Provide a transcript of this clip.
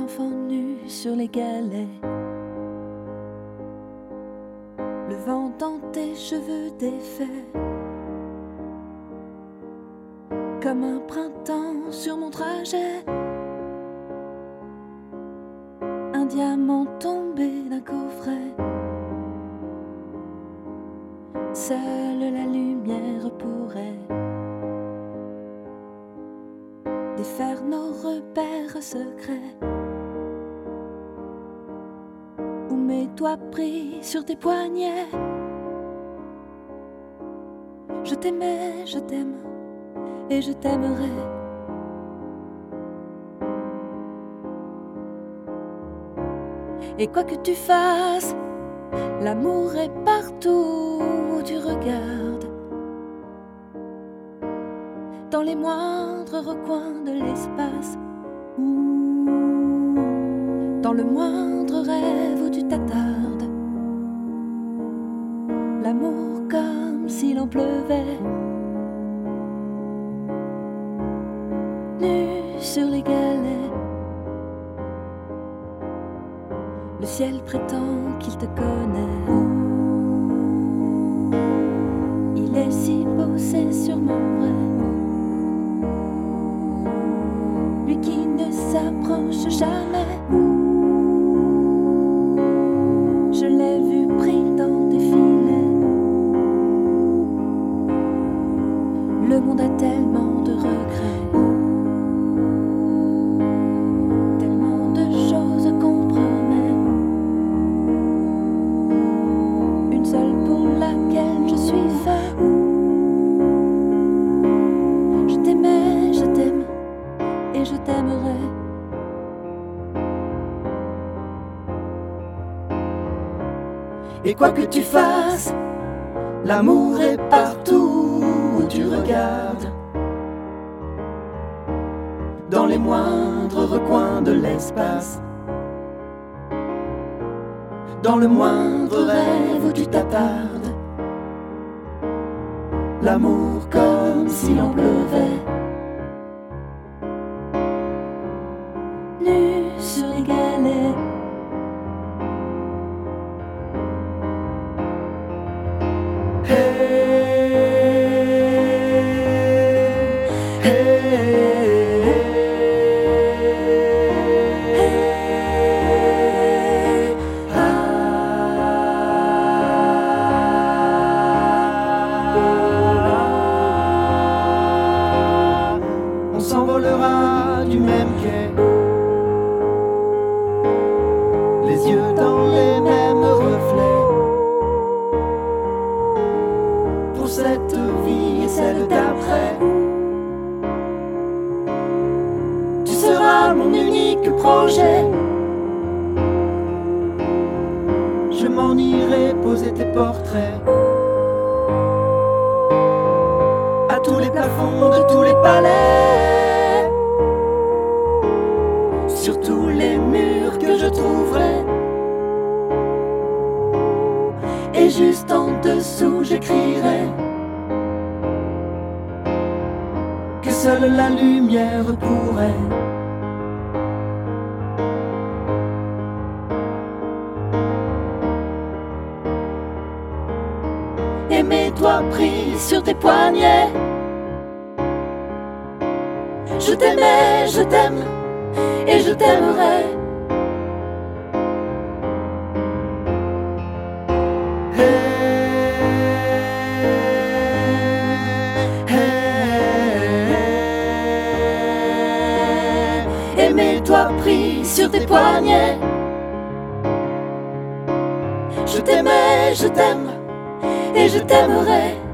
enfant nu sur les galets. Le vent dans tes cheveux défaits, comme un printemps sur mon trajet. Un diamant tombé d'un coffret. Seule la lumière pourrait défaire nos repères secrets. Ou mes doigts pris sur tes poignets. Je t'aimais, je t'aime, et je t'aimerai. Et quoi que tu fasses, l'amour est partout où tu regardes. Dans les moindres recoins de l'espace, dans le moindre rêve où tu t'attardes. L'amour comme s'il en pleuvait, nu sur les galets. Le ciel prétend qu'il te connaît. Il est si beau, c'est sûrement vrai. Lui qui ne s'approche jamais. Je l'ai vu pris dans tes filets. Le monde a tellement de regrets, tellement de choses qu'on promet. Une seule pour laquelle je suis fait. Je t'aimais, je t'aime, et je t'aimerai. Et quoi que tu fasses, l'amour est partout où tu regardes. Dans les moindres recoins de l'espace, dans le moindre rêve où tu t'attardes. L'amour comme s'il en pleuvait, Nu sur les galets. On s'envolera du même quai, les yeux dans les mêmes reflets. Pour cette vie et celle d'après, tu seras mon unique projet. Je m'en irai poser tes portraits à tous les plafonds de tous les palais, sur tous les murs que je trouverai. Et juste en dessous j'écrirai que seule la lumière pourrait et mes doigts pris sur tes poignets. Je t'aimais, je t'aime, et je t'aimerai. Et mes doigts pris sur tes poignets. Je t'aimais, je t'aime, et je t'aimerai.